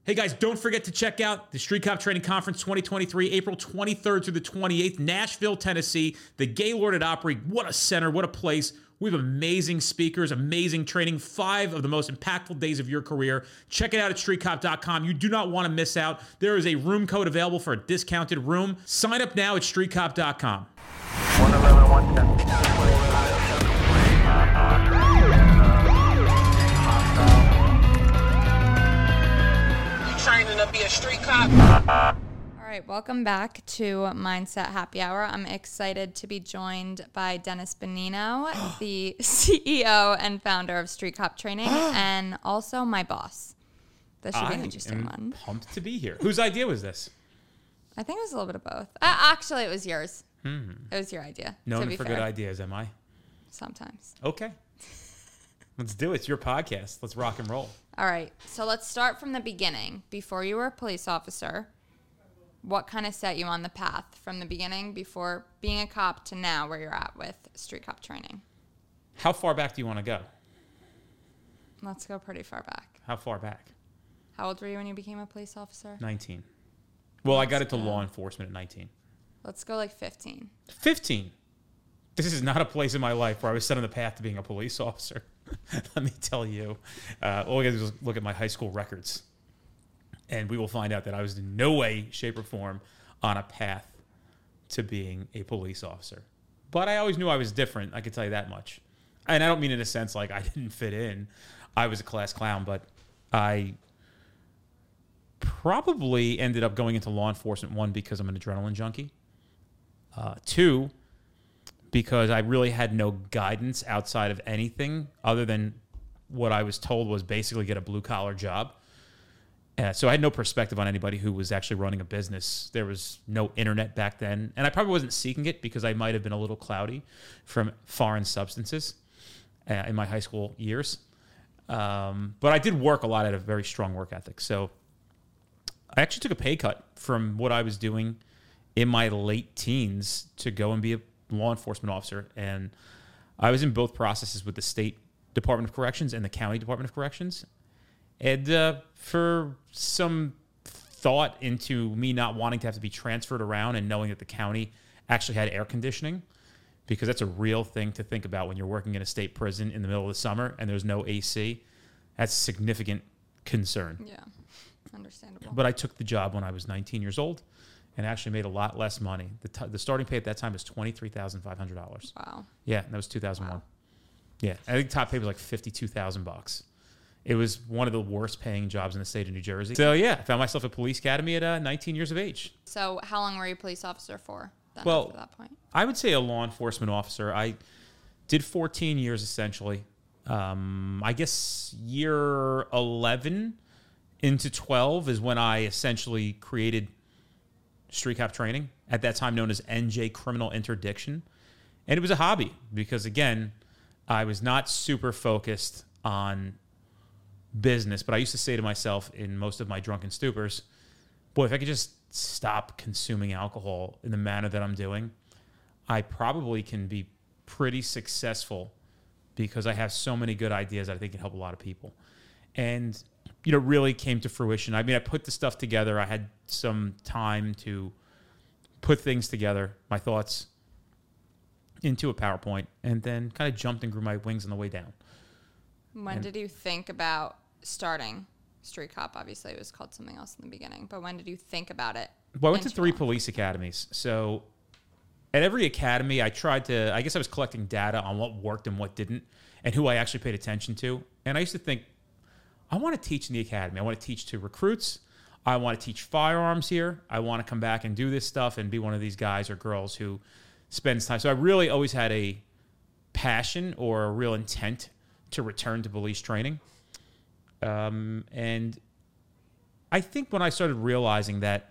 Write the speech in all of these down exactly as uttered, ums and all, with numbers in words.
Hey guys, don't forget to check out the Street Cop Training Conference twenty twenty-three, April twenty-third through the twenty-eighth, Nashville, Tennessee. The Gaylord at Opry. What a center, what a place. We have amazing speakers, amazing training, five of the most impactful days of your career. Check it out at street cop dot com. You do not want to miss out. There is a room code available for a discounted room. Sign up now at street cop dot com. one eleven, one ten. Training to be a street cop. All right, welcome back to Mindset Happy Hour. I'm excited to be joined by Dennis Bonino, the C E O and founder of Street Cop Training, and also my boss. This should be an interesting am one. Pumped to be here. Whose idea was this? I think it was a little bit of both. Uh, actually, it was yours. Hmm. It was your idea. Known to be for fair. good ideas, am I? Sometimes. Okay. Let's do it. It's your podcast. Let's rock and roll. All right, so let's start from the beginning. Before you were a police officer, what kind of set you on the path from the beginning before being a cop to now where you're at with Street Cop Training? How far back do you want to go? Let's go pretty far back. How far back? How old were you when you became a police officer? nineteen. Well, I got Let's into go. law enforcement at nineteen. Let's go like fifteen. fifteen. This is not a place in my life where I was set on the path to being a police officer. Let me tell you. Uh, all you got to do is look at my high school records, and we will find out that I was in no way, shape, or form on a path to being a police officer. But I always knew I was different. I can tell you that much. And I don't mean in a sense like I didn't fit in. I was a class clown, but I probably ended up going into law enforcement, one, because I'm an adrenaline junkie. Uh, two, because I really had no guidance outside of anything other than what I was told was basically get a blue-collar job. Uh, so I had no perspective on anybody who was actually running a business. There was no internet back then. And I probably wasn't seeking it because I might have been a little cloudy from foreign substances uh, in my high school years. Um, but I did work a lot. I had a very strong work ethic. So I actually took a pay cut from what I was doing in my late teens to go and be a law enforcement officer. And I was in both processes with the State Department of Corrections and the County Department of Corrections. And uh, for some thought into me not wanting to have to be transferred around and knowing that the county actually had air conditioning, because that's a real thing to think about when you're working in a state prison in the middle of the summer and there's no A C. That's a significant concern. Yeah, understandable. But I took the job when I was nineteen years old and actually made a lot less money. The, t- the starting pay at that time was twenty-three thousand five hundred dollars. Wow. Yeah, that was two thousand one. Wow. Yeah, I think top pay was like fifty-two thousand bucks. It was one of the worst paying jobs in the state of New Jersey. So yeah, I found myself at police academy at uh, nineteen years of age. So how long were you a police officer for then Well, after that point? I would say a law enforcement officer. I did fourteen years essentially. Um, I guess year eleven into twelve is when I essentially created Street Cop Training, at that time known as N J Criminal Interdiction. And it was a hobby because, again, I was not super focused on business, but I used to say to myself in most of my drunken stupors, boy, if I could just stop consuming alcohol in the manner that I'm doing, I probably can be pretty successful because I have so many good ideas that I think can help a lot of people. And, you know, really came to fruition. I mean, I put the stuff together. I had some time to put things together, my thoughts into a PowerPoint, and then kind of jumped and grew my wings on the way down. When and- did you think about starting Street Cop? Obviously, it was called something else in the beginning, but when did you think about it? Well, I went to into three law? police academies. So at every academy, I tried to, I guess I was collecting data on what worked and what didn't and who I actually paid attention to. And I used to think, I want to teach in the academy. I want to teach to recruits. I want to teach firearms here. I want to come back and do this stuff and be one of these guys or girls who spends time. So I really always had a passion or a real intent to return to police training. Um, and I think when I started realizing that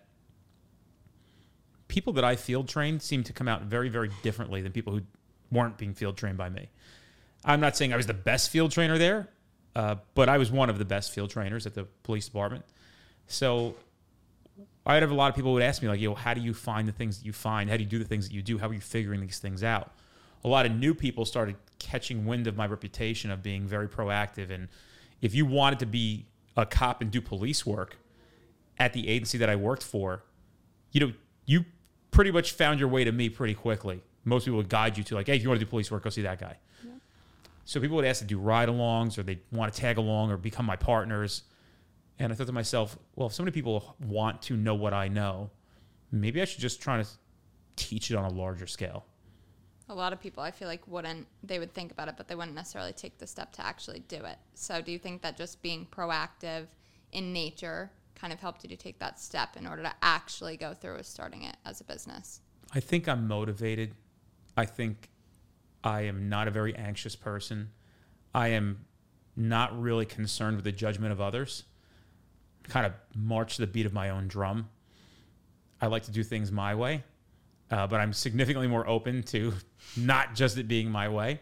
people that I field trained seemed to come out very, very differently than people who weren't being field trained by me. I'm not saying I was the best field trainer there, uh, but I was one of the best field trainers at the police department. So I'd have a lot of people who would ask me, like, yo, how do you find the things that you find? How do you do the things that you do? How are you figuring these things out? A lot of new people started catching wind of my reputation of being very proactive. And if you wanted to be a cop and do police work, at the agency that I worked for, you know, you pretty much found your way to me pretty quickly. Most people would guide you to like, hey, if you want to do police work, go see that guy. Yeah. So people would ask to do ride-alongs, or they want to tag along or become my partners. And I thought to myself, well, if so many people want to know what I know, maybe I should just try to teach it on a larger scale. A lot of people, I feel like, wouldn't, they would think about it, but they wouldn't necessarily take the step to actually do it. So do you think that just being proactive in nature kind of helped you to take that step in order to actually go through with starting it as a business? I think I'm motivated. I think I am not a very anxious person. I am not really concerned with the judgment of others. Kind of march to the beat of my own drum. I like to do things my way, uh, but I'm significantly more open to not just it being my way.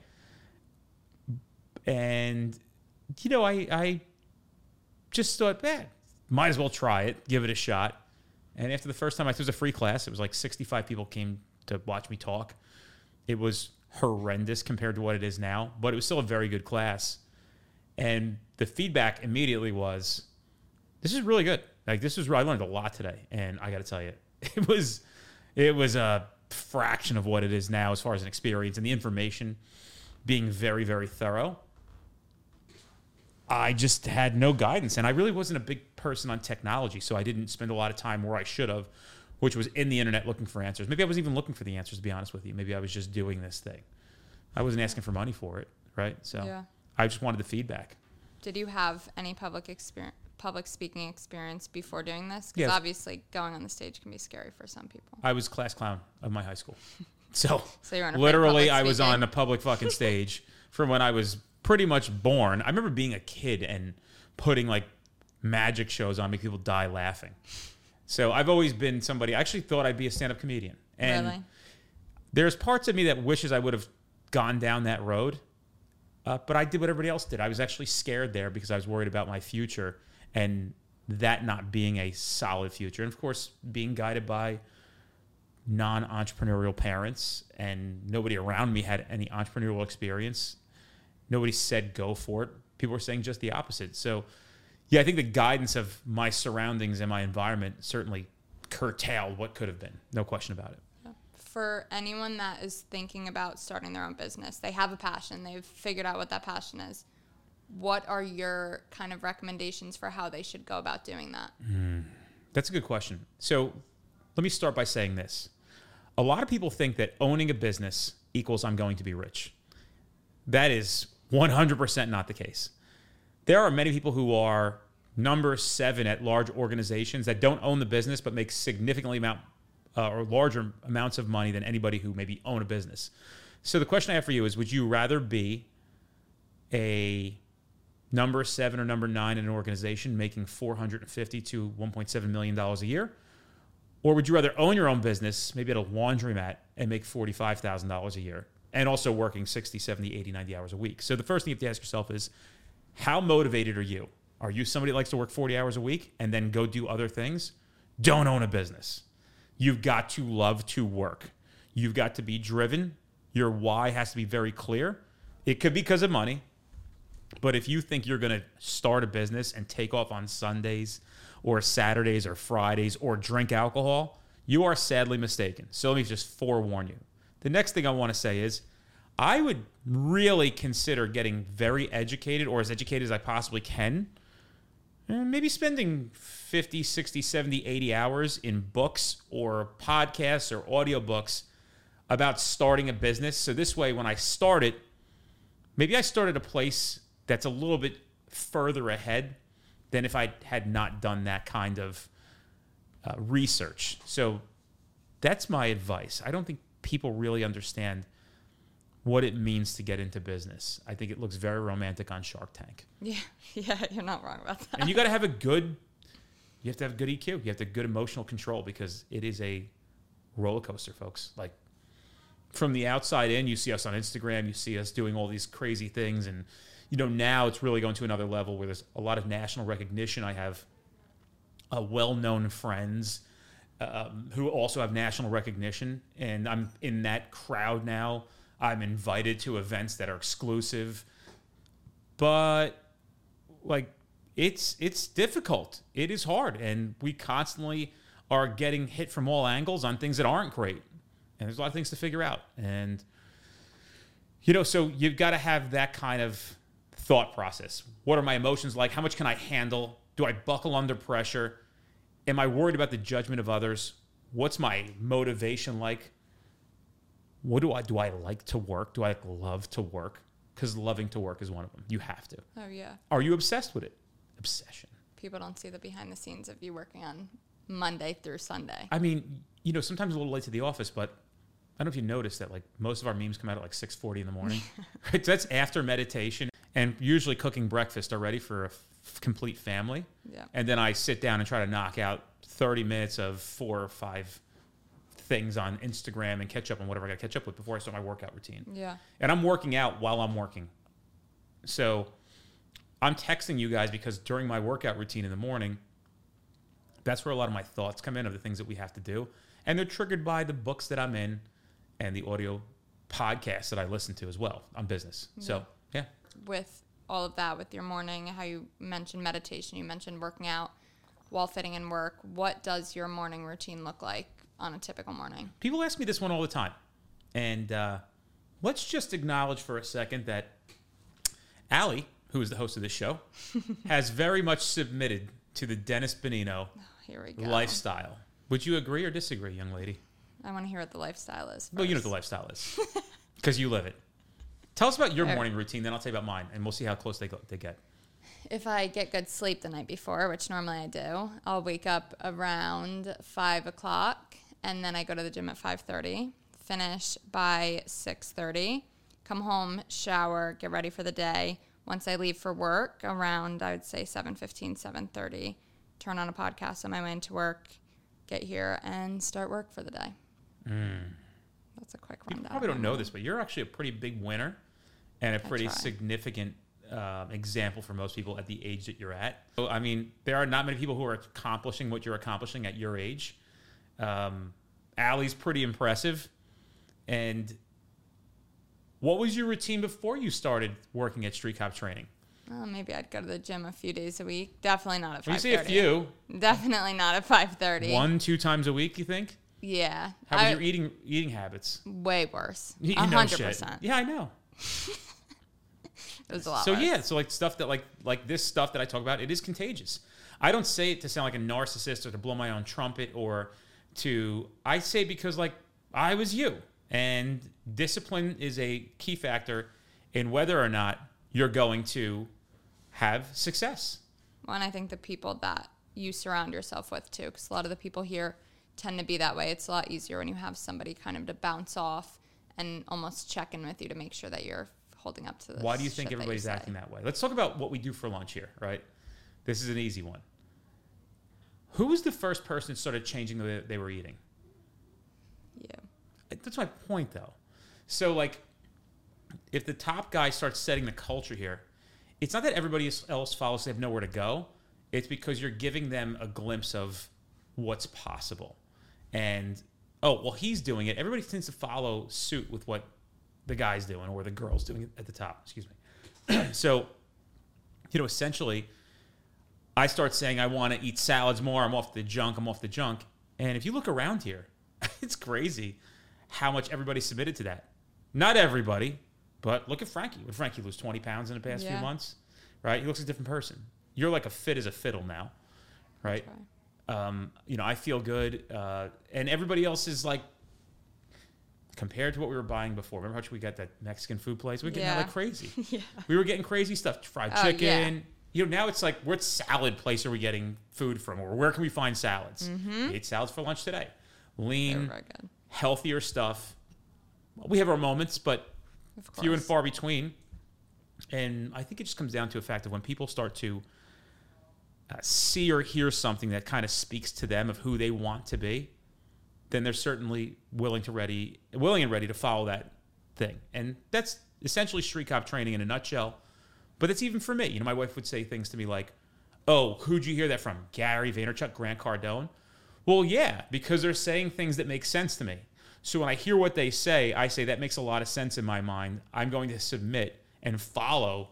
And, you know, I, I just thought, eh, might as well try it, give it a shot. And after the first time, I, it was a free class. It was like sixty-five people came to watch me talk. It was horrendous compared to what it is now, but it was still a very good class. And the feedback immediately was, this is really good. Like, this was, I learned a lot today. And I got to tell you, it was, it was a fraction of what it is now as far as an experience, and the information being very, very thorough. I just had no guidance, and I really wasn't a big person on technology, so I didn't spend a lot of time where I should have, which was in the internet looking for answers. Maybe I wasn't even looking for the answers, to be honest with you. Maybe I was just doing this thing. I wasn't asking for money for it, right? So yeah. I just wanted the feedback. Did you have any public experience, public speaking experience before doing this? Because yes. obviously going on the stage can be scary for some people. I was class clown of my high school. So, so you were literally I was on a public fucking stage from when I was pretty much born. I remember being a kid and putting like magic shows on, make people die laughing. So I've always been somebody, I actually thought I'd be a stand-up comedian. And really? There's parts of me that wishes I would have gone down that road. Uh, but I did what everybody else did. I was actually scared there because I was worried about my future and that not being a solid future. And of course, being guided by non-entrepreneurial parents, and nobody around me had any entrepreneurial experience. Nobody said go for it. People were saying just the opposite. So yeah, I think the guidance of my surroundings and my environment certainly curtailed what could have been. No question about it. For anyone that is thinking about starting their own business, they have a passion, they've figured out what that passion is. What are your kind of recommendations for how they should go about doing that? Mm, that's a good question. So let me start by saying this. A lot of people think that owning a business equals I'm going to be rich. That is one hundred percent not the case. There are many people who are number seven at large organizations that don't own the business but make significantly amount uh, or larger amounts of money than anybody who maybe own a business. So the question I have for you is, would you rather be a number seven or number nine in an organization making four hundred fifty to one point seven million dollars a year? Or would you rather own your own business, maybe at a laundromat, and make forty-five thousand dollars a year, and also working sixty, seventy, eighty, ninety hours a week? So the first thing you have to ask yourself is, how motivated are you? Are you somebody that likes to work forty hours a week and then go do other things? Don't own a business. You've got to love to work. You've got to be driven. Your why has to be very clear. It could be because of money, but if you think you're going to start a business and take off on Sundays or Saturdays or Fridays or drink alcohol, you are sadly mistaken. So let me just forewarn you. The next thing I want to say is, I would really consider getting very educated, or as educated as I possibly can, and maybe spending fifty, sixty, seventy, eighty hours in books or podcasts or audiobooks about starting a business. So this way, when I start it, maybe I start at a place that's a little bit further ahead than if I had not done that kind of uh, research. So that's my advice. I don't think people really understand what it means to get into business. I think it looks very romantic on Shark Tank. Yeah, yeah, you're not wrong about that. And you got to have a good, you have to have good E Q. You have to have good emotional control, because it is a roller coaster, folks. Like, from the outside in, you see us on Instagram, you see us doing all these crazy things. And, you know, now it's really going to another level where there's a lot of national recognition. I have uh, well-known friends um, who also have national recognition, and I'm in that crowd now. I'm invited to events that are exclusive. But, like, it's it's difficult. It is hard, and we constantly are getting hit from all angles on things that aren't great. And there's a lot of things to figure out. And, you know, so you've got to have that kind of thought process. What are my emotions like? How much can I handle? Do I buckle under pressure? Am I worried about the judgment of others? What's my motivation like? What do I do? I like to work? Do I love to work? Because loving to work is one of them. You have to. Oh, yeah. Are you obsessed with it? Obsession. People don't see the behind the scenes of you working on Monday through Sunday. I mean, you know, sometimes a little late to the office, but I don't know if you noticed that like most of our memes come out at like six forty in the morning. Right? That's after meditation and usually cooking breakfast already for a f- complete family. Yeah. And then I sit down and try to knock out thirty minutes of four or five things on Instagram and catch up on whatever I got to catch up with before I start my workout routine. Yeah. And I'm working out while I'm working. So I'm texting you guys because during my workout routine in the morning, that's where a lot of my thoughts come in of the things that we have to do. And they're triggered by the books that I'm in and the audio podcasts that I listen to as well on business. Yeah. So, yeah. With all of that, with your morning, how you mentioned meditation, you mentioned working out while fitting in work. What does your morning routine look like on a typical morning? People ask me this one all the time. And uh, let's just acknowledge for a second that Allie, who is the host of this show, has very much submitted to the Dennis Benigno oh, here we go. lifestyle. Would you agree or disagree, young lady? I want to hear what the lifestyle is first. Well, you know what the lifestyle is because you live it. Tell us about your Fair. morning routine, then I'll tell you about mine, and we'll see how close they go, they get. If I get good sleep the night before, which normally I do, I'll wake up around five o'clock, and then I go to the gym at five thirty, finish by six thirty, come home, shower, get ready for the day. Once I leave for work around, I would say seven fifteen, seven thirty, turn on a podcast on my way into work, get here, and start work for the day. Mm. That's a quick You rundown. probably don't know this, but you're actually a pretty big winner and a pretty try. significant um, example for most people at the age that you're at. So, I mean, there are not many people who are accomplishing what you're accomplishing at your age. Um, Allie's pretty impressive. And what was your routine before you started working at Street Cop Training? Oh, maybe I'd go to the gym a few days a week. Definitely not at When you five say thirty. a few, Definitely not at five thirty. one, two times a week, you think? Yeah. How was I- your eating eating habits? Way worse. You A know hundred shit. percent. Yeah, I know. It was a lot So worse. yeah, so like stuff that like like this stuff that I talk about, it is contagious. I don't say it to sound like a narcissist or to blow my own trumpet or to I say because like I was you, and discipline is a key factor in whether or not you're going to have success. Well, and I think the people that you surround yourself with too, because a lot of the people here tend to be that way. It's a lot easier when you have somebody kind of to bounce off and almost check in with you to make sure that you're holding up to this. Why do you think shit that everybody's you say. acting that way? Let's talk about what we do for lunch here, right? This is an easy one. Who was the first person that started changing the way that they were eating? You. That's my point, though. So, like, if the top guy starts setting the culture here, it's not that everybody else follows, they have nowhere to go. It's because you're giving them a glimpse of what's possible. And, oh, well, he's doing it. Everybody tends to follow suit with what the guy's doing or the girl's doing at the top. Excuse me. So, you know, essentially, I start saying I want to eat salads more. I'm off the junk. I'm off the junk. And if you look around here, it's crazy how much everybody submitted to that. Not everybody, but look at Frankie. Would Frankie lose twenty pounds in the past Yeah. few months? Right? He looks like a different person. You're like a fit as a fiddle now, right? Um, you know, I feel good. Uh, and everybody else is like, compared to what we were buying before. Remember how much we got that Mexican food place? We were getting that Yeah. like crazy. Yeah. We were getting crazy stuff. Fried Oh, chicken. yeah. You know, now it's like, what salad place are we getting food from? Or where can we find salads? Mm-hmm. We ate salads for lunch today. They were Lean, very good. healthier stuff. We have our moments, but Of course. few and far between. And I think it just comes down to a fact of when people start to uh, see or hear something that kind of speaks to them of who they want to be, then they're certainly willing to ready, willing and ready to follow that thing. And that's essentially Street Cop Training in a nutshell. But it's even for me. You know, my wife would say things to me like, oh, who'd you hear that from? Gary Vaynerchuk, Grant Cardone? Well, yeah, because they're saying things that make sense to me. So when I hear what they say, I say that makes a lot of sense in my mind. I'm going to submit and follow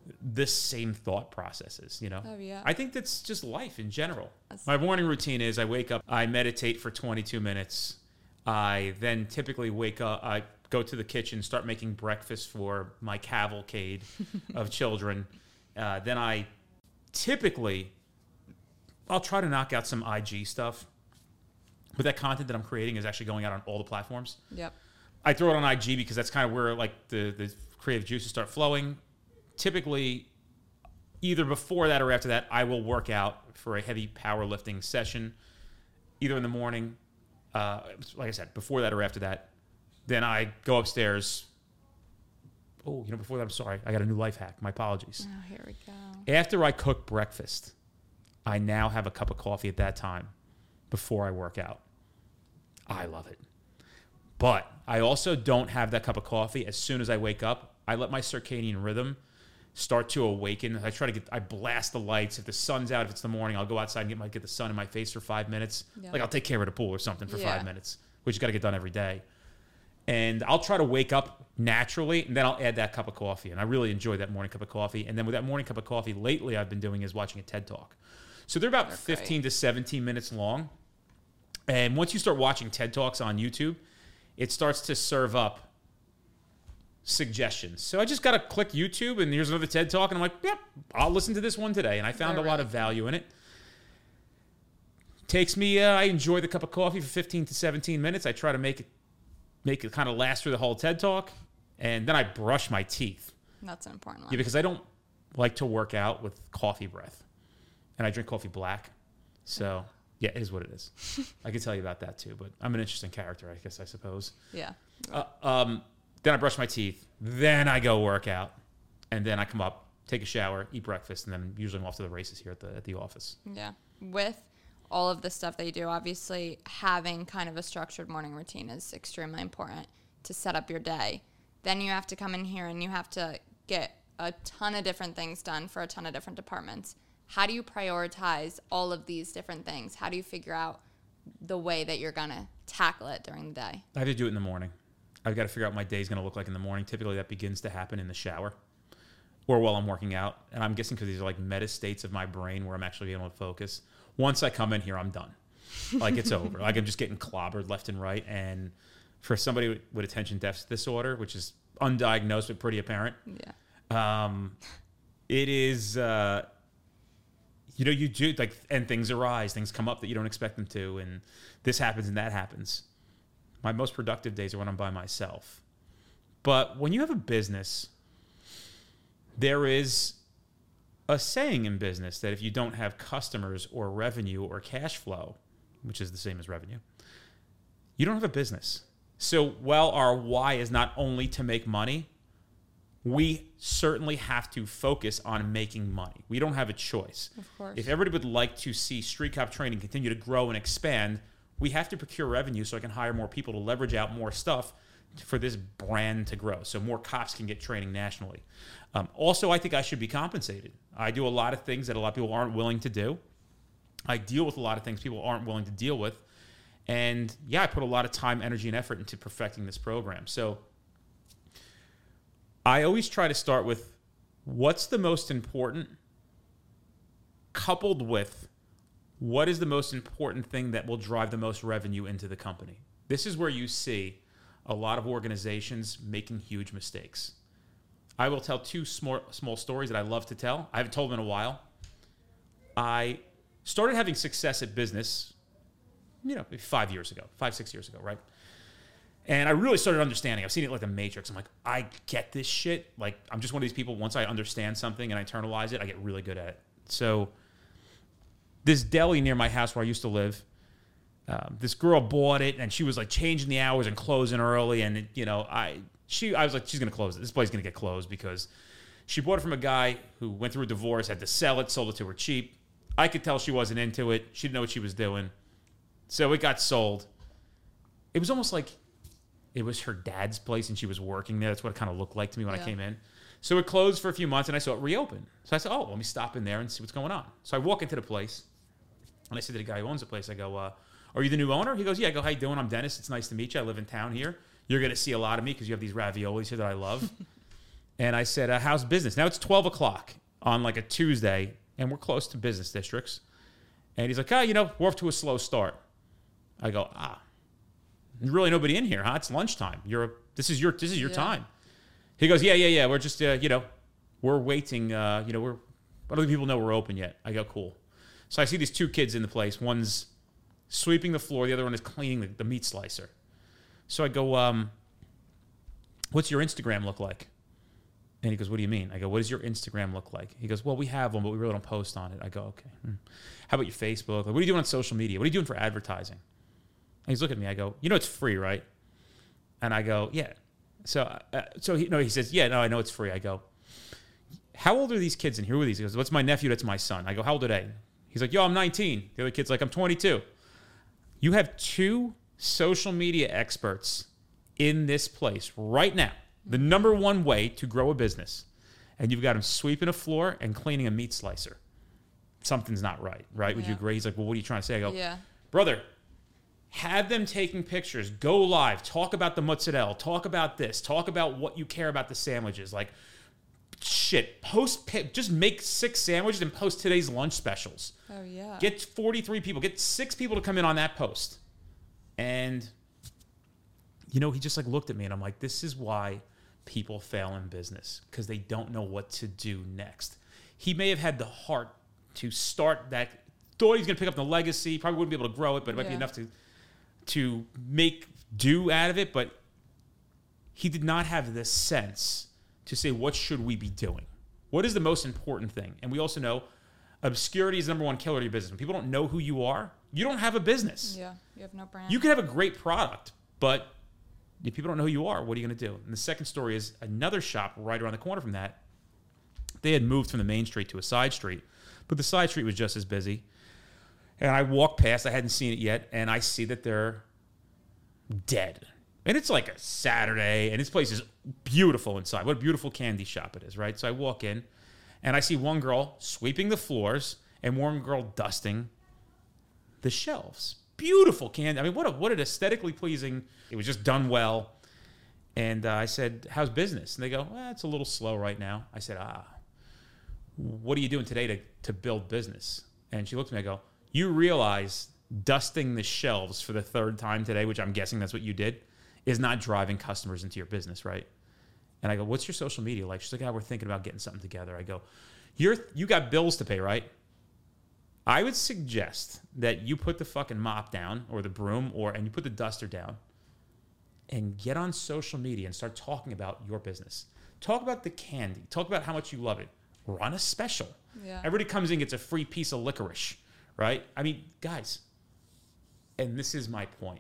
the same thought processes, you know? Oh, yeah. I think that's just life in general. That's- My morning routine is I wake up, I meditate for twenty-two minutes. I then typically wake up, I go to the kitchen, start making breakfast for my cavalcade of children. Uh, then I typically, I'll try to knock out some I G stuff. But that content that I'm creating is actually going out on all the platforms. Yep. I throw it on I G because that's kind of where like the, the creative juices start flowing. Typically, either before that or after that, I will work out for a heavy powerlifting session, either in the morning, uh, like I said, before that or after that. Then I go upstairs. Oh, you know, before that, I'm sorry. I got a new life hack. My apologies. Oh, here we go. After I cook breakfast, I now have a cup of coffee at that time before I work out. I love it. But I also don't have that cup of coffee as soon as I wake up. I let my circadian rhythm start to awaken. I try to get, I blast the lights. If the sun's out, if it's the morning, I'll go outside and get my get the sun in my face for five minutes. Yeah. Like I'll take care of the pool or something for Yeah. five minutes, which you got to get done every day. And I'll try to wake up naturally, and then I'll add that cup of coffee. And I really enjoy that morning cup of coffee. And then with that morning cup of coffee, lately I've been doing is watching a TED Talk. So they're about They're fifteen great. to seventeen minutes long. And once you start watching TED Talks on YouTube, it starts to serve up suggestions. So I just got to click YouTube, and here's another TED Talk, and I'm like, yep, I'll listen to this one today. And I found They're a lot really of value in it. Takes me, uh, I enjoy the cup of coffee for fifteen to seventeen minutes. I try to make it, make it kind of last through the whole TED Talk, and then I brush my teeth. That's an important one. Yeah, because I don't like to work out with coffee breath, and I drink coffee black. So yeah, it is what it is. I can tell you about that too, but I'm an interesting character, I guess, I suppose. Yeah. Uh, um, then I brush my teeth. Then I go work out, and then I come up, take a shower, eat breakfast, and then usually I'm off to the races here at the at the office. Yeah. With all of the stuff that you do, obviously having kind of a structured morning routine is extremely important to set up your day. Then you have to come in here and you have to get a ton of different things done for a ton of different departments. How do you prioritize all of these different things? How do you figure out the way that you're going to tackle it during the day? I have to do it in the morning. I've got to figure out what my day's going to look like in the morning. Typically, that begins to happen in the shower or while I'm working out. And I'm guessing because these are like meta states of my brain where I'm actually able to focus. Once I come in here, I'm done. Like, it's over. Like, I'm just getting clobbered left and right. And for somebody with attention deficit disorder, which is undiagnosed but pretty apparent, Yeah. um, it is, uh, you know, you do, like, and things arise. Things come up that you don't expect them to. And this happens and that happens. My most productive days are when I'm by myself. But when you have a business, there is a saying in business that if you don't have customers or revenue or cash flow, which is the same as revenue, you don't have a business. So while our why is not only to make money, we certainly have to focus on making money. We don't have a choice. Of course. If everybody would like to see Street Cop Training continue to grow and expand, we have to procure revenue so I can hire more people to leverage out more stuff for this brand to grow, so more cops can get training nationally. Um, also, I think I should be compensated. I do a lot of things that a lot of people aren't willing to do. I deal with a lot of things people aren't willing to deal with. And yeah, I put a lot of time, energy, and effort into perfecting this program. So I always try to start with what's the most important, coupled with what is the most important thing that will drive the most revenue into the company. This is where you see a lot of organizations making huge mistakes. I will tell two small, small stories that I love to tell. I haven't told them in a while. I started having success at business, you know, five years ago, five, six years ago, right? And I really started understanding. I've seen it like the Matrix. I'm like, I get this shit. Like, I'm just one of these people, once I understand something and I internalize it, I get really good at it. So this deli near my house where I used to live, um, this girl bought it, and she was like changing the hours and closing early. And, it, you know, I she I was like, she's going to close it. This place is going to get closed because she bought it from a guy who went through a divorce, had to sell it, sold it to her cheap. I could tell she wasn't into it. She didn't know what she was doing. So it got sold. It was almost like it was her dad's place and she was working there. That's what it kind of looked like to me when Yeah. I came in. So it closed for a few months and I saw it reopen. So I said, oh, let me stop in there and see what's going on. So I walk into the place and I said to the guy who owns the place, I go, uh, are you the new owner? He goes, yeah. I go, how you doing? I'm Dennis. It's nice to meet you. I live in town here. You're going to see a lot of me because you have these raviolis here that I love. And I said, uh, how's business? Now it's twelve o'clock on like a Tuesday, and we're close to business districts. And he's like, oh, you know, we're off to a slow start. I go, ah, there's really nobody in here, huh? It's lunchtime. You're this is your this is your Yeah. time. He goes, yeah, yeah, yeah. We're just, uh, you know, we're waiting. Uh, you know, we're, but other people know we're open yet. I go, cool. So I see these two kids in the place. One's sweeping the floor. The other one is cleaning the, the meat slicer. So I go, um, what's your Instagram look like? And he goes, what do you mean? I go, what does your Instagram look like? He goes, well, we have one, but we really don't post on it. I go, okay. Hmm. How about your Facebook? Like, what are you doing on social media? What are you doing for advertising? And he's looking at me. I go, you know it's free, right? And I go, yeah. So, uh, so he no, he says, yeah, no, I know it's free. I go, how old are these kids in here? Who are these? He goes, what's my nephew? That's my son. I go, how old are they? He's like, yo, I'm nineteen. The other kid's like, I'm twenty-two. You have two social media experts in this place right now. The number one way to grow a business. And you've got them sweeping a floor and cleaning a meat slicer. Something's not right, right? Would Yeah. you agree? He's like, well, what are you trying to say? I go, Yeah. brother, have them taking pictures, go live, talk about the mozzarella, talk about this, talk about what you care about the sandwiches. Like, shit, post, pi- just make six sandwiches and post today's lunch specials. Oh, yeah. Get forty-three people, get six people to come in on that post. And, you know, he just like looked at me and I'm like, this is why people fail in business, because they don't know what to do next. He may have had the heart to start that, thought he was going to pick up the legacy, probably wouldn't be able to grow it, but it might be Yeah. enough to to make do out of it, but he did not have the sense to say, what should we be doing? What is the most important thing? And we also know obscurity is the number one killer to your business. When people don't know who you are, you don't have a business. Yeah. You have no brand. You can have a great product, but if people don't know who you are, what are you going to do? And the second story is another shop right around the corner from that. They had moved from the main street to a side street, but the side street was just as busy. And I walk past, I hadn't seen it yet, and I see that they're dead. And it's like a Saturday, and this place is beautiful inside. What a beautiful candy shop it is, right? So I walk in, and I see one girl sweeping the floors and one girl dusting the shelves. Beautiful candy. I mean, what a, what an aesthetically pleasing. It was just done well. And uh, I said, how's business? And they go, well, it's a little slow right now. I said, ah, what are you doing today to, to build business? And she looked at me, I go, you realize dusting the shelves for the third time today, which I'm guessing that's what you did, is not driving customers into your business, right? And I go, what's your social media like? She's like, oh, we're thinking about getting something together. I go, you're, you got bills to pay, right? I would suggest that you put the fucking mop down or the broom or and you put the duster down and get on social media and start talking about your business. Talk about the candy. Talk about how much you love it. Run a special. Yeah. Everybody comes in, gets a free piece of licorice, right? I mean, guys, and this is my point.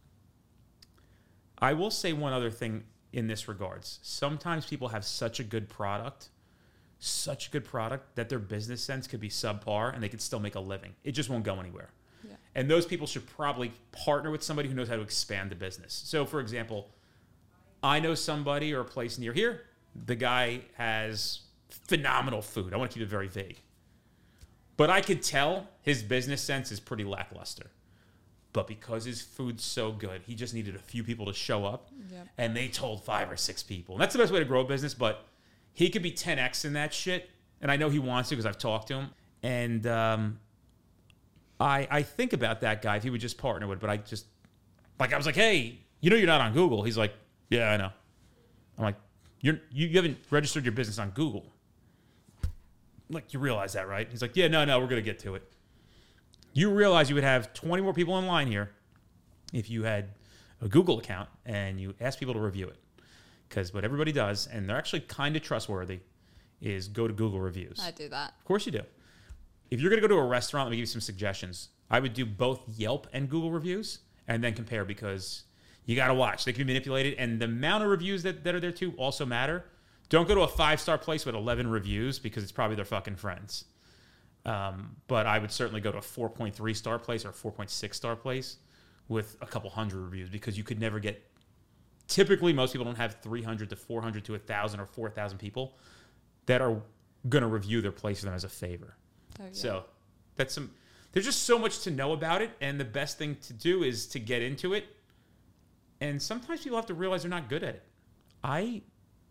I will say one other thing in this regards. Sometimes people have such a good product, such a good product that their business sense could be subpar and they could still make a living. It just won't go anywhere. Yeah. And those people should probably partner with somebody who knows how to expand the business. So, for example, I know somebody or a place near here. The guy has phenomenal food. I want to keep it very vague. But I could tell his business sense is pretty lackluster. But because his food's so good, he just needed a few people to show up. Yep. And they told five or six people. And that's the best way to grow a business, but he could be ten X in that shit. And I know he wants to because I've talked to him. And um, I I think about that guy if he would just partner with, but I just, like, I was like, hey, you know you're not on Google. He's like, yeah, I know. I'm like, you're, you, you haven't registered your business on Google. Like, you realize that, right? He's like, yeah, no, no, we're going to get to it. You realize you would have twenty more people in line here if you had a Google account and you asked people to review it. Because what everybody does, and they're actually kind of trustworthy, is go to Google reviews. I do that. Of course you do. If you're going to go to a restaurant, let me give you some suggestions. I would do both Yelp and Google reviews and then compare, because you got to watch. They can be manipulated, and the amount of reviews that, that are there too also matter. Don't go to a five-star place with eleven reviews because it's probably their fucking friends. Um, but I would certainly go to a four point three star place or a four point six star place with a couple hundred reviews, because you could never get, typically most people don't have three hundred to four hundred to one thousand or four thousand people that are going to review their place for them as a favor. Oh, yeah. So that's some, there's just so much to know about it. And the best thing to do is to get into it. And sometimes people have to realize they're not good at it. I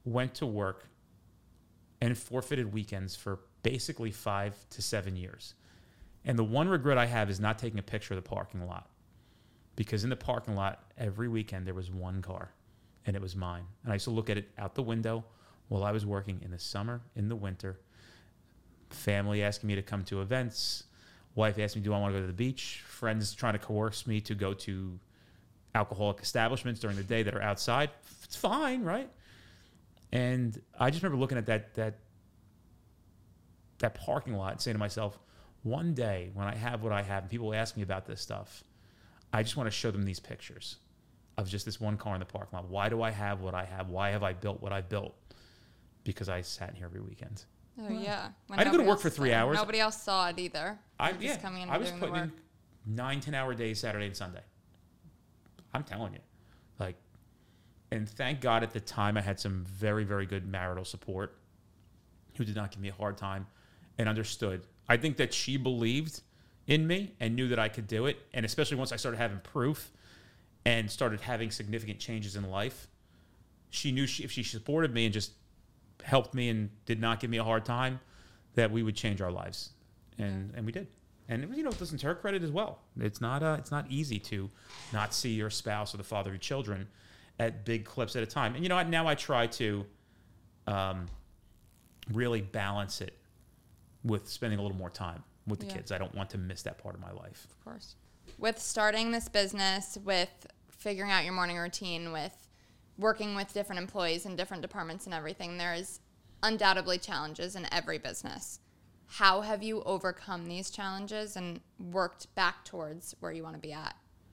went to work and forfeited weekends for basically five to seven years. And the one regret I have is not taking a picture of the parking lot. Because in the parking lot, every weekend, there was one car, and it was mine. And I used to look at it out the window while I was working in the summer, in the winter. Family asking me to come to events. Wife asked me, do I want to go to the beach? Friends trying to coerce me to go to alcoholic establishments during the day that are outside. It's fine, right? And I just remember looking at that that that parking lot and saying to myself, one day when I have what I have and people ask me about this stuff, I just want to show them these pictures of just this one car in the parking lot. Why do I have what I have? Why have I built what I built? Because I sat in here every weekend. Oh, yeah. When I had to go to nobody work else for three saw it. hours. Nobody else saw it either. I, You're yeah, just coming in I and was doing the putting work. in nine, ten-hour days Saturday and Sunday. I'm telling you. Like, and thank God at the time I had some very, very good marital support who did not give me a hard time and understood. I think that she believed in me and knew that I could do it. And especially once I started having proof and started having significant changes in life, she knew she, if she supported me and just helped me and did not give me a hard time, that we would change our lives. And and we did. And you know, it doesn't to her credit as well. It's not uh, it's not easy to not see your spouse or the father of your children at big clips at a time. And you know what? Now I try to um, really balance it with spending a little more time with the Yeah. kids. I don't want to miss that part of my life. Of course. With starting this business, with figuring out your morning routine, with working with different employees in different departments and everything, there is undoubtedly challenges in every business. How have you overcome these challenges and worked back towards where you want to be at?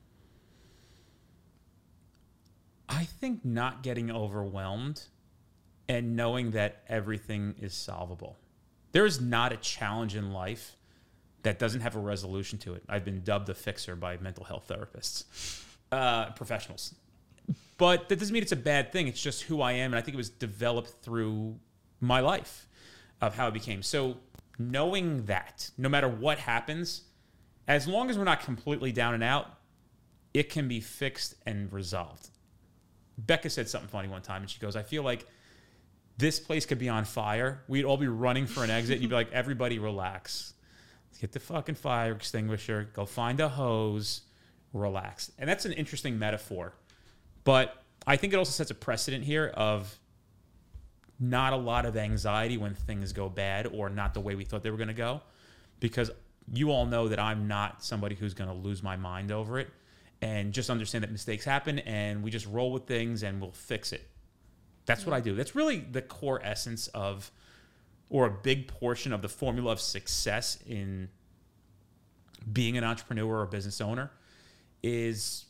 I think not getting overwhelmed and knowing that everything is solvable. There is not a challenge in life that doesn't have a resolution to it. I've been dubbed a fixer by mental health therapists, uh, professionals. But that doesn't mean it's a bad thing. It's just who I am. And I think it was developed through my life of how I became. So knowing that no matter what happens, as long as we're not completely down and out, it can be fixed and resolved. Becca said something funny one time, and she goes, I feel like this place could be on fire. We'd all be running for an exit. And you'd be like, everybody relax. Let's get the fucking fire extinguisher. Go find a hose. Relax. And that's an interesting metaphor. But I think it also sets a precedent here of not a lot of anxiety when things go bad or not the way we thought they were going to go. Because you all know that I'm not somebody who's going to lose my mind over it. And just understand that mistakes happen and we just roll with things and we'll fix it. That's what I do. That's really the core essence of, or a big portion of the formula of success in being an entrepreneur or business owner, is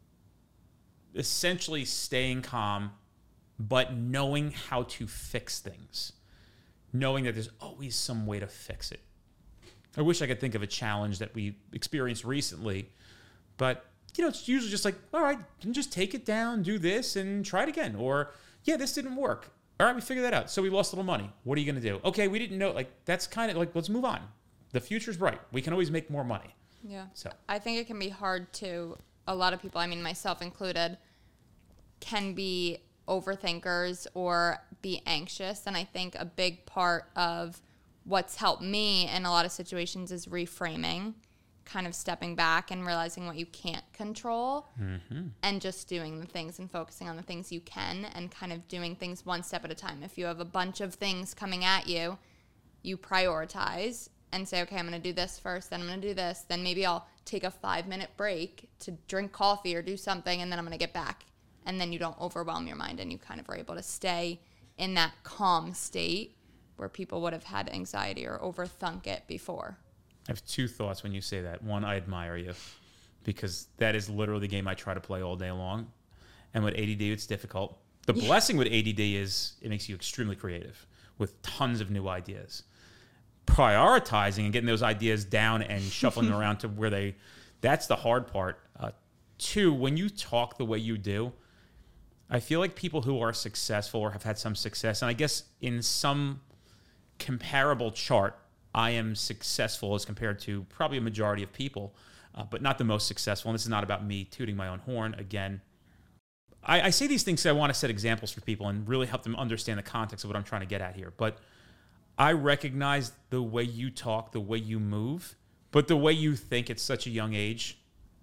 essentially staying calm, but knowing how to fix things. Knowing that there's always some way to fix it. I wish I could think of a challenge that we experienced recently, but you know, it's usually just like, all right, just take it down, do this, and try it again. Or, yeah, this didn't work. All right, we figured that out. So we lost a little money. What are you going to do? Okay, we didn't know. Like, that's kind of like, let's move on. The future's bright. We can always make more money. Yeah. So I think it can be hard to, a lot of people, I mean, myself included, can be overthinkers or be anxious. And I think a big part of what's helped me in a lot of situations is reframing, kind of stepping back and realizing what you can't control, mm-hmm. and just doing the things and focusing on the things you can and kind of doing things one step at a time. If you have a bunch of things coming at you, you prioritize and say, okay, I'm going to do this first, then I'm going to do this, then maybe I'll take a five minute break to drink coffee or do something, and then I'm going to get back. And then you don't overwhelm your mind and you kind of are able to stay in that calm state where people would have had anxiety or overthunk it before. I have two thoughts when you say that. One, I admire you because that is literally the game I try to play all day long. And with A D D, it's difficult. The yeah. blessing with A D D is it makes you extremely creative with tons of new ideas. Prioritizing and getting those ideas down and shuffling them around to where they, that's the hard part. Uh, two, when you talk the way you do, I feel like people who are successful or have had some success, and I guess in some comparable chart, I am successful as compared to probably a majority of people, uh, but not the most successful. And this is not about me tooting my own horn. Again, I, I say these things because I want to set examples for people and really help them understand the context of what I'm trying to get at here. But I recognize the way you talk, the way you move, but the way you think at such a young age,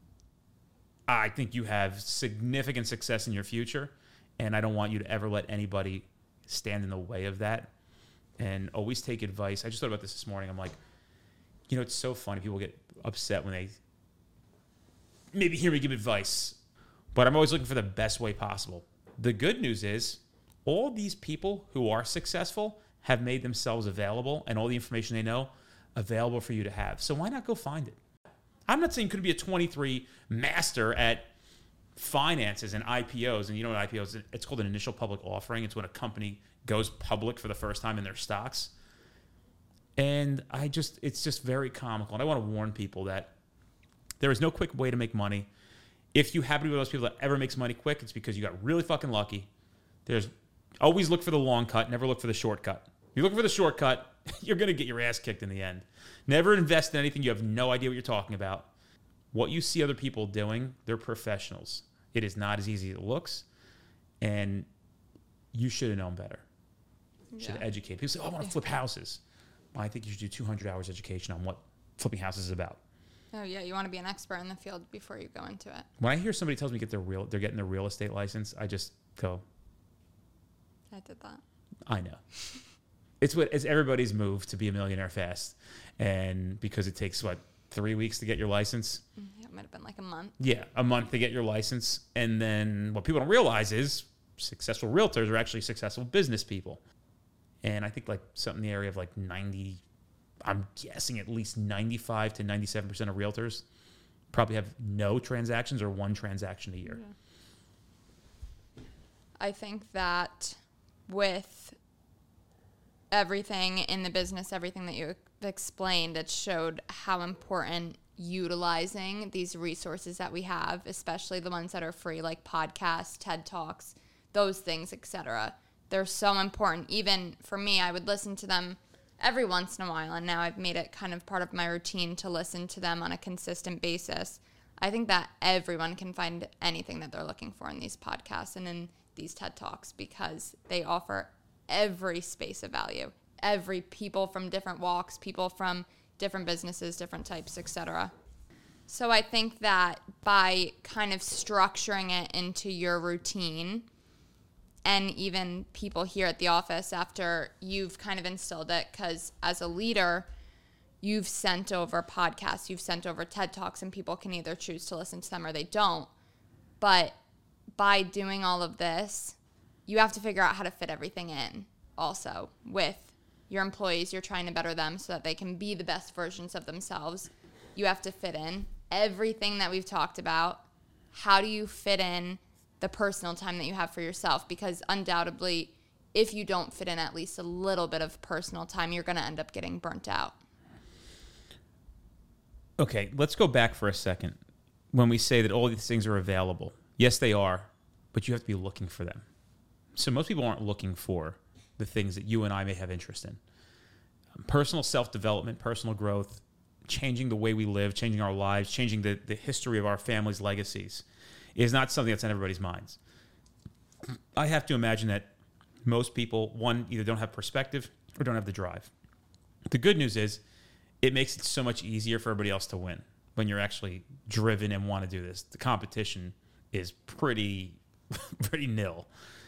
I think you have significant success in your future, and I don't want you to ever let anybody stand in the way of that. And always take advice. I just thought about this this morning. I'm like, you know, it's so funny. People get upset when they maybe hear me give advice, but I'm always looking for the best way possible. The good news is all these people who are successful have made themselves available and all the information they know available for you to have. So why not go find it? I'm not saying you could be a twenty-three master at finances and I P Os. And you know what I P Os is? It's called an initial public offering. It's when a company goes public for the first time in their stocks. And I just, it's just very comical. And I want to warn people that there is no quick way to make money. If you happen to be one of those people that ever makes money quick, it's because you got really fucking lucky. There's always look for the long cut, never look for the shortcut. If you're looking for the shortcut, you're going to get your ass kicked in the end. Never invest in anything you have no idea what you're talking about. What you see other people doing, they're professionals. It is not as easy as it looks, and you should have known better. You should Yeah. educate. People say, oh, I want to flip houses. Well, I think you should do two hundred hours education on what flipping houses is about. Oh yeah, you want to be an expert in the field before you go into it. When I hear somebody tells me get their real, they're getting their real estate license, I just go, I did that. I know. It's what it's everybody's move to be a millionaire fast, and because it takes what three weeks to get your license. Yeah, it might have been like a month. Yeah, a month to get your license, and then what people don't realize is successful realtors are actually successful business people, and I think like something in the area of like ninety. I'm guessing at least ninety-five to ninety-seven percent of realtors probably have no transactions or one transaction a year. Yeah. I think that with everything in the business, everything that you explained, it showed how important utilizing these resources that we have, especially the ones that are free, like podcasts, TED Talks, those things, et cetera. They're so important. Even for me, I would listen to them every once in a while, and now I've made it kind of part of my routine to listen to them on a consistent basis. I think that everyone can find anything that they're looking for in these podcasts and in these TED Talks because they offer every space of value, every people from different walks, people from different businesses, different types, et cetera. So I think that by kind of structuring it into your routine, and even people here at the office after you've kind of instilled it, because as a leader, you've sent over podcasts, you've sent over TED Talks, and people can either choose to listen to them or they don't. But by doing all of this, you have to figure out how to fit everything in also with your employees. You're trying to better them so that they can be the best versions of themselves. You have to fit in everything that we've talked about. How do you fit in the personal time that you have for yourself? Because undoubtedly, if you don't fit in at least a little bit of personal time, you're going to end up getting burnt out. Okay, let's go back for a second. When we say that all these things are available, yes, they are, but you have to be looking for them. So most people aren't looking for the things that you and I may have interest in. Um, personal self-development, personal growth, changing the way we live, changing our lives, changing the, the history of our family's legacies is not something that's on everybody's minds. I have to imagine that most people, one, either don't have perspective or don't have the drive. The good news is it makes it so much easier for everybody else to win when you're actually driven and want to do this. The competition is pretty, pretty nil.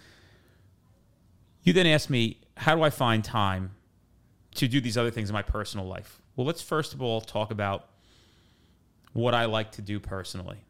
You then ask me, how do I find time to do these other things in my personal life? Well, let's first of all talk about what I like to do personally.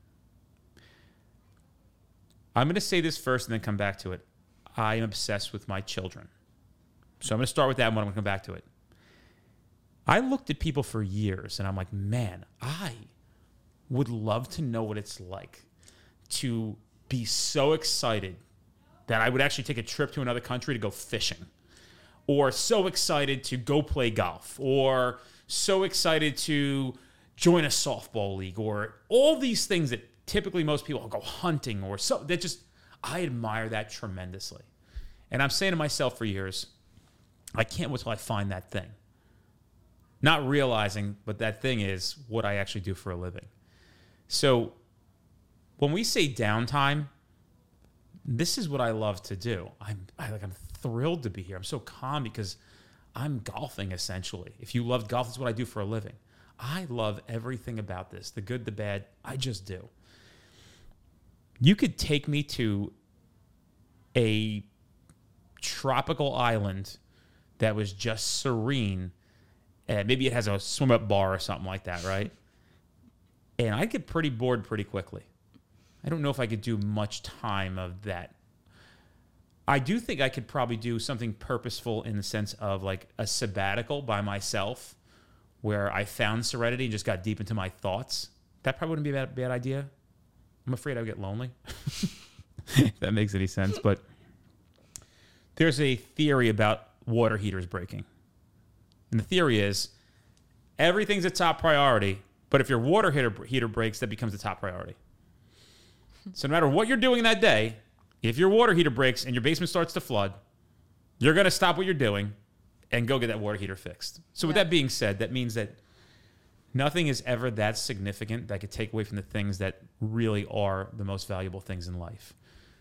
I'm going to say this first and then come back to it. I am obsessed with my children. So I'm going to start with that and I'm going to come back to it. I looked at people for years and I'm like, man, I would love to know what it's like to be so excited that I would actually take a trip to another country to go fishing, or so excited to go play golf, or so excited to join a softball league, or all these things that typically most people go hunting or so. That just, I admire that tremendously. And I'm saying to myself for years, I can't wait till I find that thing. Not realizing, but that thing is what I actually do for a living. So when we say downtime, this is what I love to do. I'm I, like I'm thrilled to be here. I'm so calm because I'm golfing essentially. If you love golf, that's what I do for a living. I love everything about this, the good, the bad. I just do. You could take me to a tropical island that was just serene, and maybe it has a swim up bar or something like that, right? And I'd get pretty bored pretty quickly. I don't know if I could do much time of that. I do think I could probably do something purposeful in the sense of like a sabbatical by myself where I found serenity and just got deep into my thoughts. That probably wouldn't be a bad, bad idea. I'm afraid I would get lonely. If that makes any sense. But there's a theory about water heaters breaking. And the theory is everything's a top priority, but if your water heater, heater breaks, that becomes the top priority. So no matter what you're doing that day, if your water heater breaks and your basement starts to flood, you're going to stop what you're doing and go get that water heater fixed. So with Yeah. that being said, that means that nothing is ever that significant that could take away from the things that really are the most valuable things in life.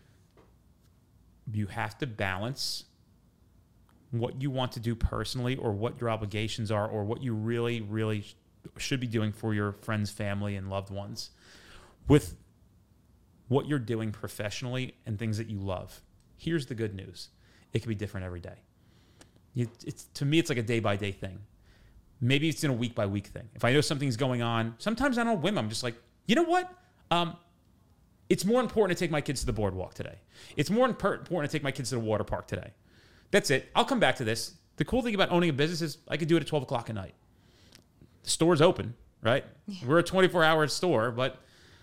You have to balance what you want to do personally or what your obligations are or what you really, really sh- should be doing for your friends, family, and loved ones with what you're doing professionally and things that you love. Here's the good news. It can be different every day. You, it's, to me, it's like a day-by-day thing. Maybe it's in a week-by-week thing. If I know something's going on, sometimes on a whim, I'm just like, you know what? Um, it's more important to take my kids to the boardwalk today. It's more important to take my kids to the water park today. That's it. I'll come back to this. The cool thing about owning a business is I could do it at twelve o'clock at night. The store's open, right? Yeah. We're a twenty-four hour store, but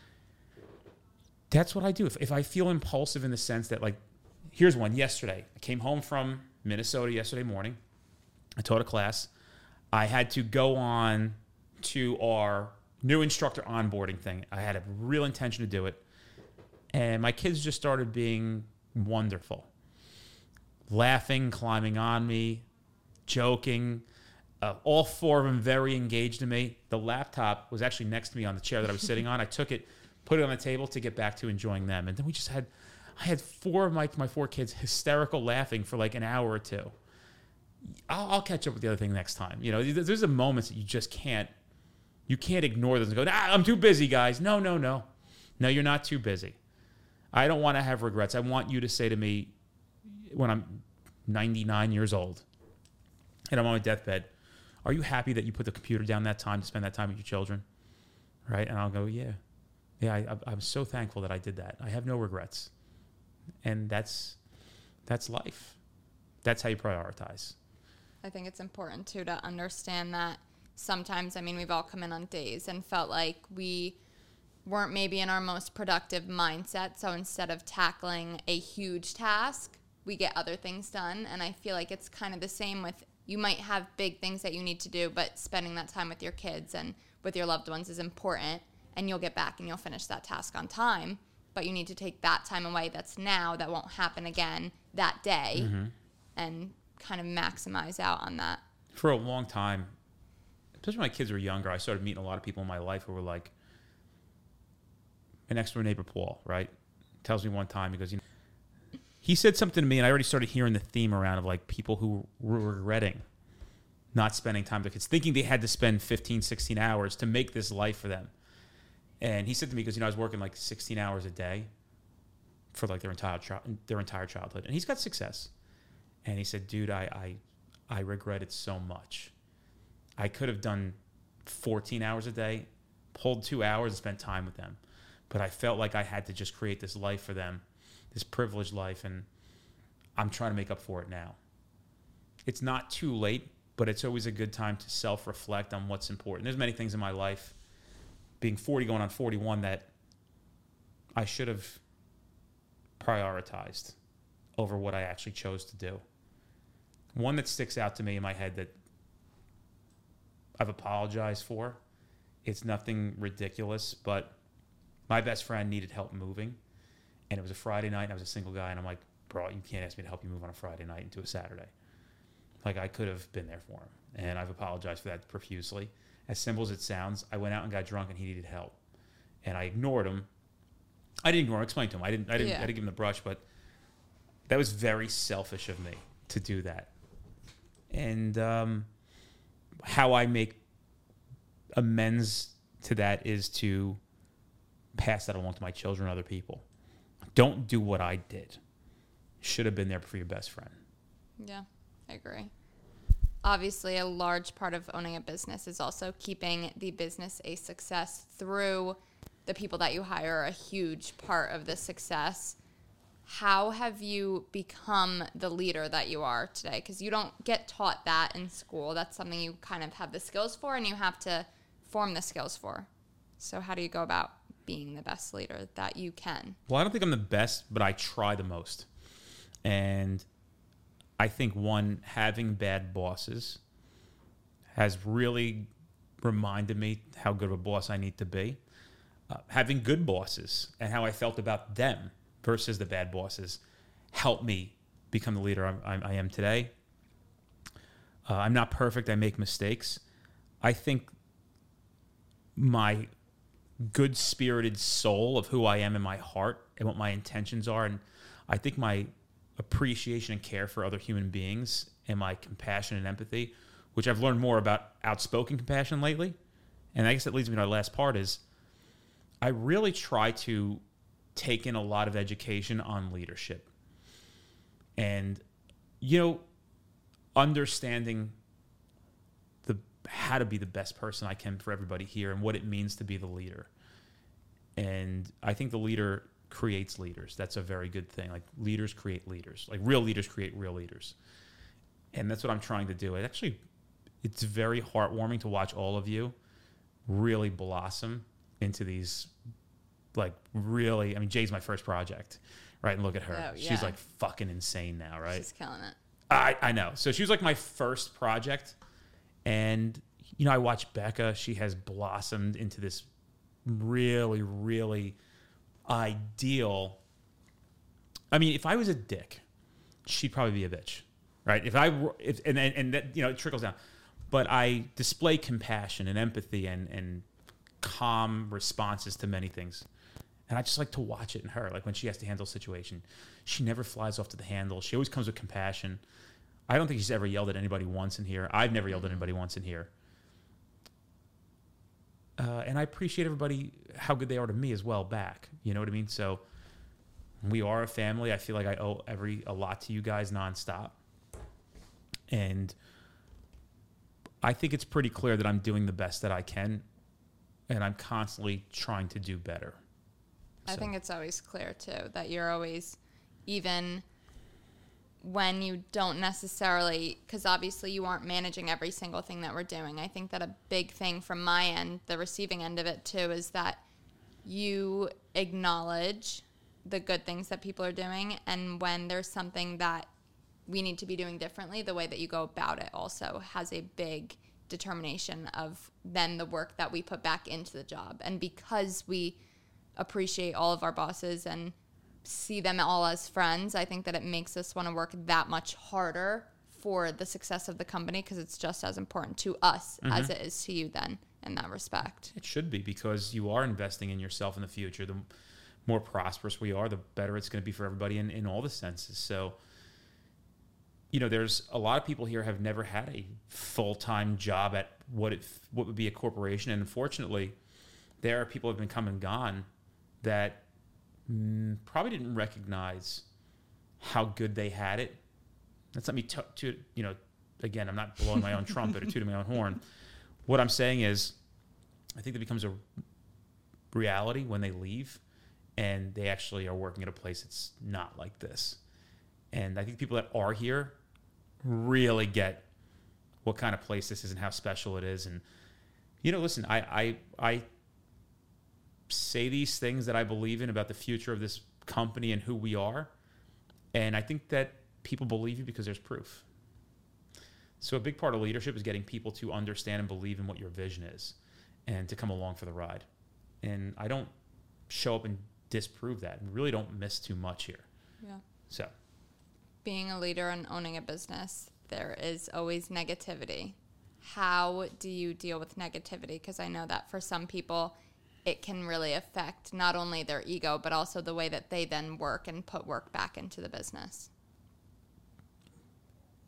that's what I do. If, if I feel impulsive in the sense that, like, here's one yesterday. I came home from Minnesota yesterday morning. I taught a class. I had to go on to our new instructor onboarding thing. I had a real intention to do it. And my kids just started being wonderful. Laughing, climbing on me, joking. Uh, all four of them very engaged in me. The laptop was actually next to me on the chair that I was sitting on. I took it, put it on the table to get back to enjoying them. And then we just had, I had four of my, my four kids hysterical laughing for like an hour or two. I'll, I'll catch up with the other thing next time. You know, there's a moments that you just can't, you can't ignore those and go, ah, I'm too busy, guys. No, no, no. No, you're not too busy. I don't want to have regrets. I want you to say to me when I'm ninety-nine years old and I'm on my deathbed, are you happy that you put the computer down that time to spend that time with your children? Right? And I'll go, yeah. Yeah, I, I'm so thankful that I did that. I have no regrets. And that's that's life. That's how you prioritize. I think it's important, too, to understand that sometimes, I mean, we've all come in on days and felt like we weren't maybe in our most productive mindset. So instead of tackling a huge task, we get other things done. And I feel like it's kind of the same with, you might have big things that you need to do, but spending that time with your kids and with your loved ones is important. And you'll get back and you'll finish that task on time. But you need to take that time away that's now, that won't happen again that day, mm-hmm. and kind of maximize out on that. For a long time, especially when my kids were younger, I started meeting a lot of people in my life who were like, my next door neighbor, Paul, right? Tells me one time, he goes, you know, he said something to me, and I already started hearing the theme around of like people who were regretting not spending time with kids, thinking they had to spend fifteen, sixteen hours to make this life for them. And he said to me, because, you know, I was working like sixteen hours a day for like their entire chi- their entire childhood. And he's got success. And he said, dude, I, I, I regret it so much. I could have done fourteen hours a day, pulled two hours and spent time with them. But I felt like I had to just create this life for them, this privileged life. And I'm trying to make up for it now. It's not too late, but it's always a good time to self-reflect on what's important. There's many things in my life, being forty going on forty-one, that I should have prioritized over what I actually chose to do. One that sticks out to me in my head that I've apologized for, it's nothing ridiculous, but my best friend needed help moving, and it was a Friday night, and I was a single guy, and I'm like, bro, you can't ask me to help you move on a Friday night into a Saturday. Like, I could have been there for him, and I've apologized for that profusely. As simple as it sounds, I went out and got drunk, and he needed help. And I ignored him. I didn't ignore him. I explained to him. I didn't, I didn't, Yeah. I didn't give him the brush, but that was very selfish of me to do that. And um, how I make amends to that is to pass that along to my children and other people. Don't do what I did. Should have been there for your best friend. Yeah, I agree. Obviously, a large part of owning a business is also keeping the business a success through the people that you hire, a huge part of the success. How have you become the leader that you are today? Because you don't get taught that in school. That's something you kind of have the skills for, and you have to form the skills for. So how do you go about being the best leader that you can? Well, I don't think I'm the best, but I try the most. And I think, one, having bad bosses has really reminded me how good of a boss I need to be. Uh, having good bosses and how I felt about them versus the bad bosses helped me become the leader I, I, I am today. Uh, I'm not perfect. I make mistakes. I think my good-spirited soul of who I am in my heart and what my intentions are, and I think my appreciation and care for other human beings and my compassion and empathy, which I've learned more about outspoken compassion lately. And I guess that leads me to our last part is I really try to take in a lot of education on leadership and, you know, understanding the how to be the best person I can for everybody here and what it means to be the leader. And I think the leader creates leaders. That's a very good thing. Like, leaders create leaders. Like, real leaders create real leaders. And that's what I'm trying to do. It actually, it's very heartwarming to watch all of you really blossom into these, like, really, I mean, Jay's my first project, right? And look at her. Oh, yeah. She's like fucking insane now, right? She's killing it. I, I know. So she was like my first project. And, you know, I watched Becca. She has blossomed into this really, really ideal. I mean, if I was a dick, she'd probably be a bitch, right? If I, if and and, and that, you know, it trickles down. But I display compassion and empathy and and calm responses to many things, and I just like to watch it in her. Like, when she has to handle a situation, she never flies off to the handle. She always comes with compassion. I don't think she's ever yelled at anybody once in here. I've never yelled at anybody once in here. Uh, and I appreciate everybody, how good they are to me as well back. You know what I mean? So we are a family. I feel like I owe every a lot to you guys nonstop. And I think it's pretty clear that I'm doing the best that I can. And I'm constantly trying to do better. I So. think it's always clear, too, that you're always, even when you don't necessarily, because obviously you aren't managing every single thing that we're doing. I think that a big thing from my end, the receiving end of it too, is that you acknowledge the good things that people are doing, and when there's something that we need to be doing differently, the way that you go about it also has a big determination of then the work that we put back into the job. And because we appreciate all of our bosses and see them all as friends, I think that it makes us want to work that much harder for the success of the company, because it's just as important to us mm-hmm. as it is to you then in that respect. It should be, because you are investing in yourself in the future. The more prosperous we are, the better it's going to be for everybody in, in all the senses. So, you know, there's a lot of people here have never had a full-time job at what it what would be a corporation. And unfortunately, there are people who have been come and gone that probably didn't recognize how good they had it. That's not me to, to you know, again, I'm not blowing my own trumpet or tooting my own horn. What I'm saying is, I think that becomes a reality when they leave and they actually are working at a place that's not like this. And I think people that are here really get what kind of place this is and how special it is. And, you know, listen, I, I, I, say these things that I believe in about the future of this company and who we are. And I think that people believe you because there's proof. So a big part of leadership is getting people to understand and believe in what your vision is and to come along for the ride. And I don't show up and disprove that, and really don't miss too much here. Yeah. So being a leader and owning a business, there is always negativity. How do you deal with negativity? Because I know that for some people, it can really affect not only their ego, but also the way that they then work and put work back into the business.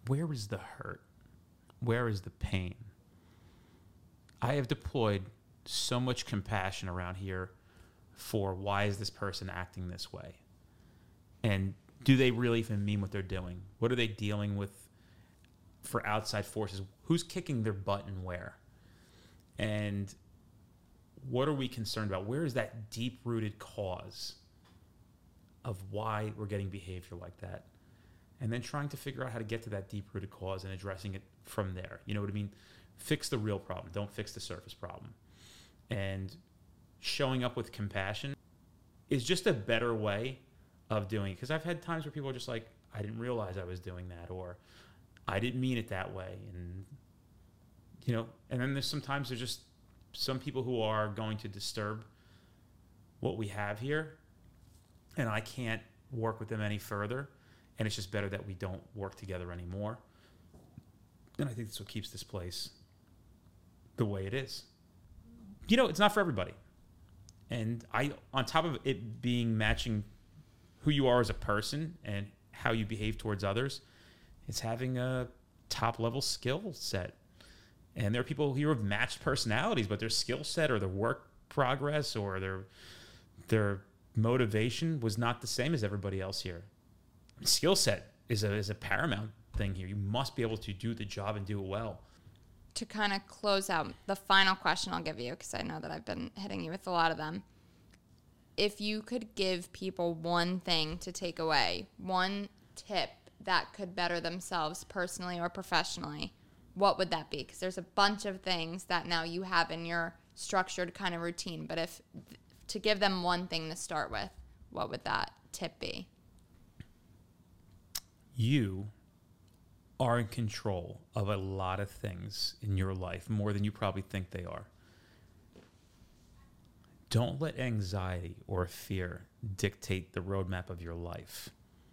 where is the hurt? Where is the pain? I have deployed so much compassion around here for why is this person acting this way? And do they really even mean what they're doing? What are they dealing with for outside forces? Who's kicking their butt and where? And what are we concerned about? Where is that deep-rooted cause of why we're getting behavior like that? And then trying to figure out how to get to that deep-rooted cause and addressing it from there. You know what I mean? Fix the real problem. Don't fix the surface problem. And showing up with compassion is just a better way of doing it. Because I've had times where people are just like, I didn't realize I was doing that, or I didn't mean it that way. And, you know, and then there's sometimes there's just some people who are going to disturb what we have here, and I can't work with them any further. And it's just better that we don't work together anymore. And I think that's what keeps this place the way it is. You know, it's not for everybody. And I, on top of it being matching who you are as a person and how you behave towards others, it's having a top level skill set. And there are people here with matched personalities, but their skill set or their work progress or their their motivation was not the same as everybody else here. Skill set is a is a paramount thing here. You must be able to do the job and do it well. To kind of close out, the final question I'll give you, because I know that I've been hitting you with a lot of them. If you could give people one thing to take away, one tip that could better themselves personally or professionally, what would that be? Because there's a bunch of things that now you have in your structured kind of routine. But if to give them one thing to start with, what would that tip be? You are in control of a lot of things in your life, more than you probably think they are. Don't let anxiety or fear dictate the roadmap of your life.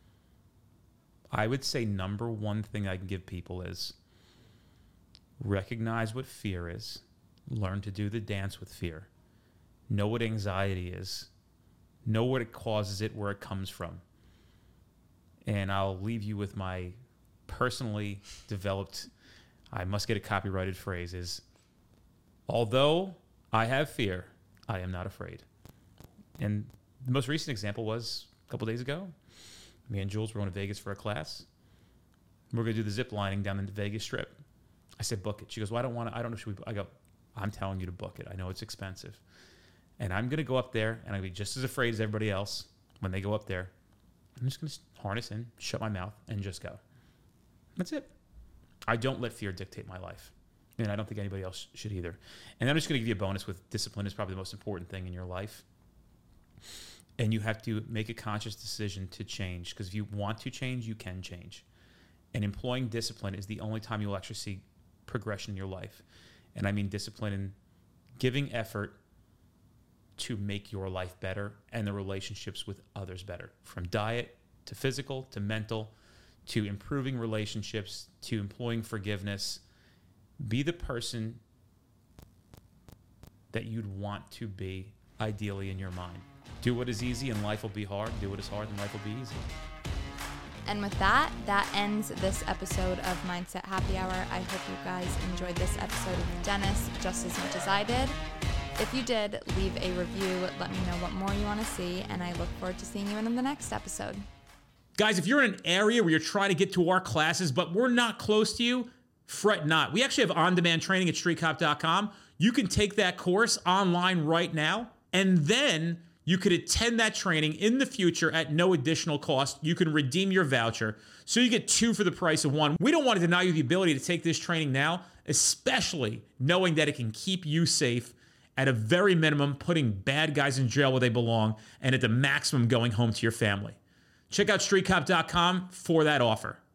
I would say number one thing I can give people is recognize what fear is. Learn to do the dance with fear. Know what anxiety is. Know what it causes it, where it comes from. And I'll leave you with my personally developed, I must get a copyrighted phrase, is, although I have fear, I am not afraid. And the most recent example was a couple days ago. Me and Jules were going to Vegas for a class. We're going to do the zip lining down the Vegas Strip. I said, book it. She goes, well, I don't want to, I don't know, should we, I go, I'm telling you to book it. I know it's expensive. And I'm going to go up there, and I'm going to be just as afraid as everybody else when they go up there. I'm just going to harness in, shut my mouth, and just go. That's it. I don't let fear dictate my life. And I don't think anybody else should either. And I'm just going to give you a bonus with discipline is probably the most important thing in your life. And you have to make a conscious decision to change, because if you want to change, you can change. And employing discipline is the only time you'll actually see progression in your life. And I mean discipline in giving effort to make your life better and the relationships with others better. From diet to physical to mental to improving relationships to employing forgiveness. Be the person that you'd want to be ideally in your mind. Do what is easy and life will be hard. Do what is hard and life will be easy. And with that, that ends this episode of Mindset Happy Hour. I hope you guys enjoyed this episode with Dennis just as much as I did. If you did, leave a review. Let me know what more you want to see, and I look forward to seeing you in the next episode. Guys, if you're in an area where you're trying to get to our classes, but we're not close to you, fret not. We actually have on-demand training at street cop dot com. You can take that course online right now, and then you could attend that training in the future at no additional cost. You can redeem your voucher, so you get two for the price of one. We don't want to deny you the ability to take this training now, especially knowing that it can keep you safe, at a very minimum, putting bad guys in jail where they belong, and at the maximum, going home to your family. Check out street cop dot com for that offer.